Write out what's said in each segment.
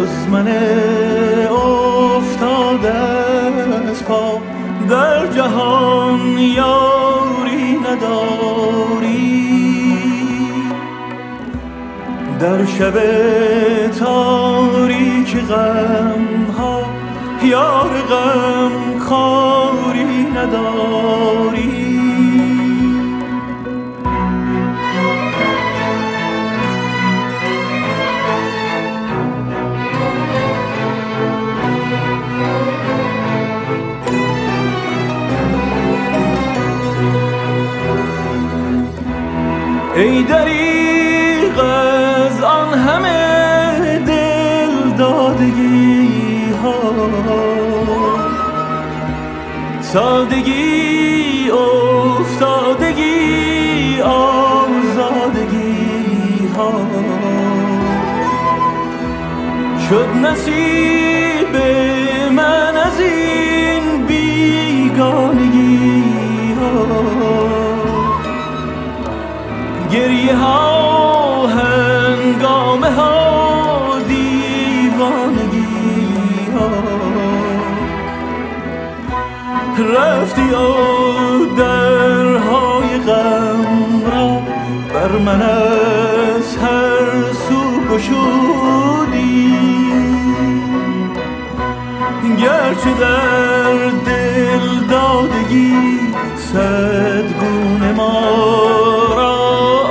من افتاده از پا، در جهان یاری نداری، در شب تاریک غم ها یار غم خاری نداری. ای دریغ از آن همه دل دادگی ها، سادگی افتادگی آزادگی ها، شد نصیب من از این بیگانگی ها. گریه ها هنگامه ها دیوانگی ها، رفتی و درهای غم را بر من از هر سو گشودی، گرچه در دل دادگی صد گونه ما را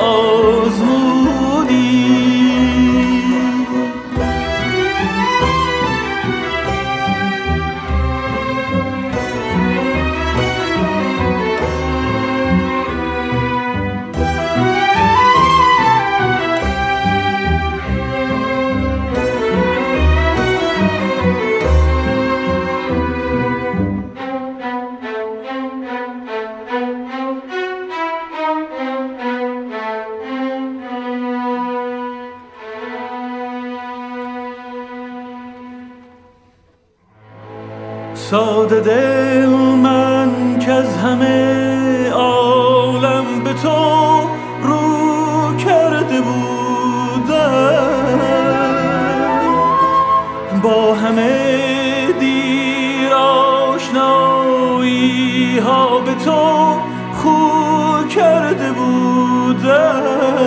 ساده دل من که از همه عالم به تو رو کرده بودم، با همه دیر آشنایی ها به تو خو کرده بودم،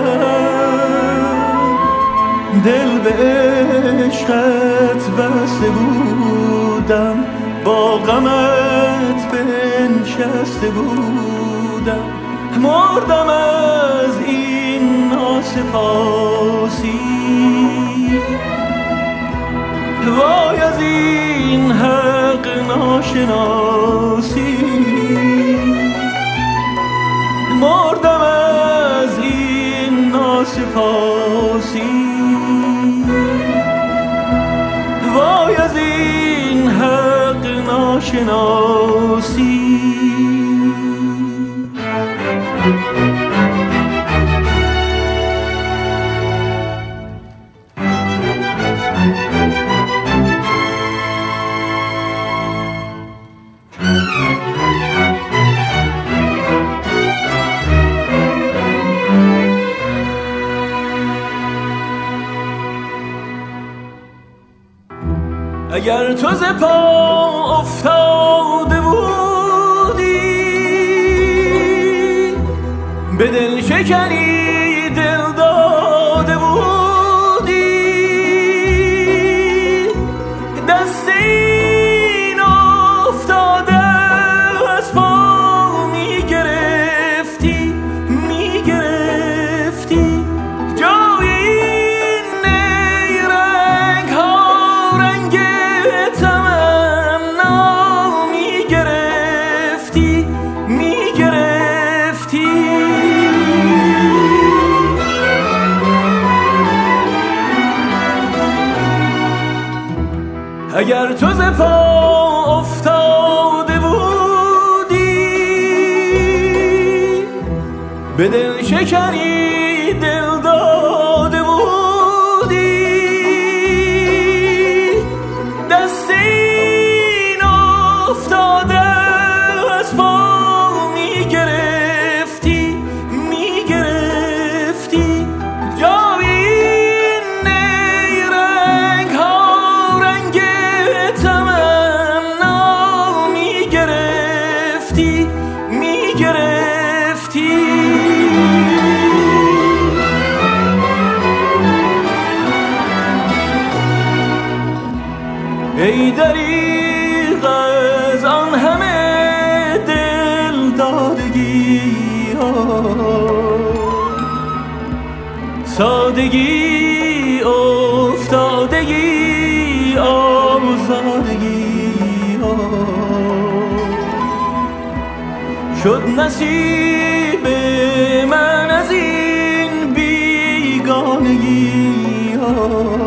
دل به عشقت بسته بودم، با غمت بنشسته بودم، مردم از این ناسپاسی، وای از این حق ناشناسی، مردم از این ناسپاسی، وای از این حق ناشناسی. اگر تو ز پا افتاده بودی، به دل شکنی دل داده بودی، دست این افتاده از پا میگرفتی، میگرفتی، جای این نیرنگ ها رنگ تمنا میگرفتی، میگرفتی. اگر تو ز پا افتاده بودی، به دل شکنی دل داده بودی، دست این افتاده از پا میگرفتی، میگرفتی، جای این نیرنگ ها ای دریغ از آن همه دل دادگی ها، سادگی افتادگی آزادگی ها، شد نصیب من از این بیگانگی ها،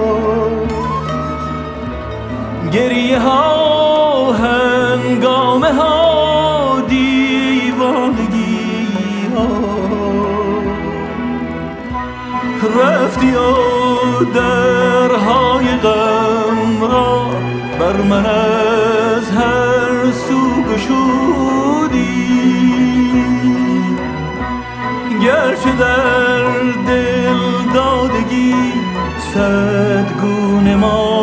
گریه ها هنگامه ها دیوانگی ها، رفتی و درهای غم را بر من از هر سو گشودی، گرچه در دل دادگی صد گونه ما